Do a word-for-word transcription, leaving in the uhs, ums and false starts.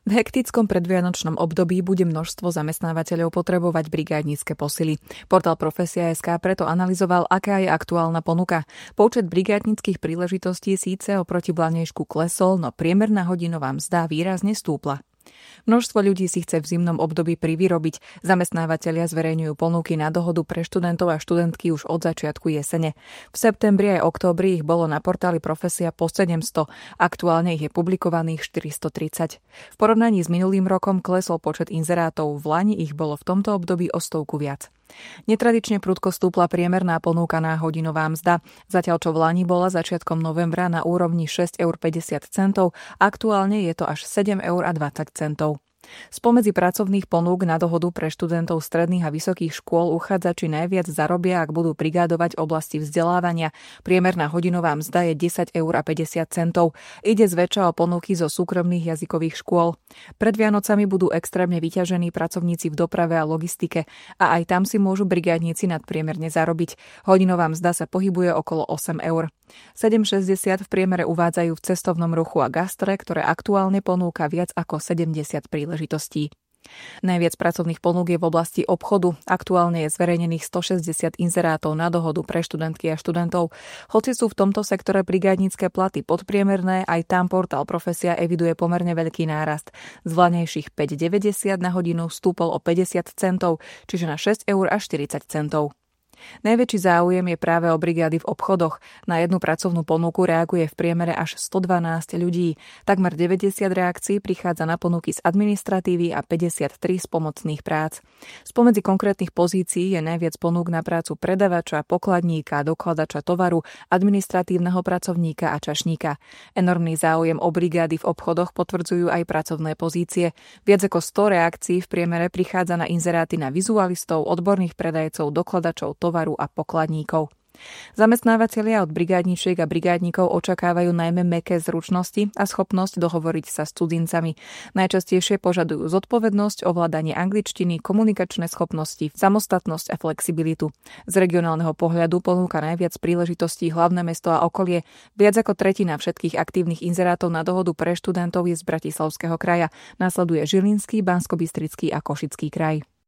V hektickom predvianočnom období bude množstvo zamestnávateľov potrebovať brigádnické posily. Portál Profesia bodka es ká preto analyzoval, aká je aktuálna ponuka. Počet brigádnických príležitostí síce oproti vlanejšku klesol, no priemerná hodinová mzda výrazne stúpla. Množstvo ľudí si chce v zimnom období privyrobiť. Zamestnávatelia zverejňujú ponuky na dohodu pre študentov a študentky už od začiatku jesene. V septembri aj októbri ich bolo na portáli Profesia po sedemsto, aktuálne ich je publikovaných štyristotridsať. V porovnaní s minulým rokom klesol počet inzerátov, v lani ich bolo v tomto období o stovku viac. Netradične prudko stúpla priemerná ponúka na hodinová mzda. Zatiaľ čo v lani bola začiatkom novembra na úrovni šesť eur päťdesiat centov, aktuálne je to až sedem eur dvadsať centov. Spomedzi pracovných ponúk na dohodu pre študentov stredných a vysokých škôl uchádzači najviac zarobia, ak budú brigádovať oblasti vzdelávania. Priemerná hodinová mzda je desať eur päťdesiat centov. Ide zväčša o ponuky zo súkromných jazykových škôl. Pred Vianocami budú extrémne vyťažení pracovníci v doprave a logistike a aj tam si môžu brigádnici nadpriemerne zarobiť. Hodinová mzda sa pohybuje okolo osem eur. sedem šesťdesiat v priemere uvádzajú v cestovnom ruchu a gastre, ktoré aktuálne ponúka viac ako sedemdesiat príležitostí. Najviac pracovných ponúk je v oblasti obchodu. Aktuálne je zverejnených stošesťdesiat inzerátov na dohodu pre študentky a študentov. Hoci sú v tomto sektore brigádnické platy podpriemerné, aj tam portál Profesia eviduje pomerne veľký nárast. Z vlanejších päť deväťdesiat na hodinu stúpol o päťdesiat centov, čiže na šesť eur a štyridsať centov. Najväčší záujem je práve o brigády v obchodoch. Na jednu pracovnú ponuku reaguje v priemere až stodvanásť ľudí. Takmer deväťdesiat reakcií prichádza na ponuky z administratívy a päťdesiattri z pomocných prác. Spomedzi konkrétnych pozícií je najviac ponúk na prácu predavača, pokladníka, dokladača tovaru, administratívneho pracovníka a čašníka. Enormný záujem o brigády v obchodoch potvrdzujú aj pracovné pozície. Viac ako sto reakcií v priemere prichádza na inzeráty na vizualistov, odborných predajcov, dokladačov tovaru a pokladníkov. Zamestnávatelia od brigádničiek a brigádnikov očakávajú najmä mäkké zručnosti a schopnosť dohovoriť sa s cudzincami. Najčastejšie požadujú zodpovednosť, ovládanie angličtiny, komunikačné schopnosti, samostatnosť a flexibilitu. Z regionálneho pohľadu ponúka najviac príležitostí hlavné mesto a okolie. Viac ako tretina všetkých aktívnych inzerátov na dohodu pre študentov je z Bratislavského kraja. Nasleduje Žilinský, Banskobystrický a Košický kraj.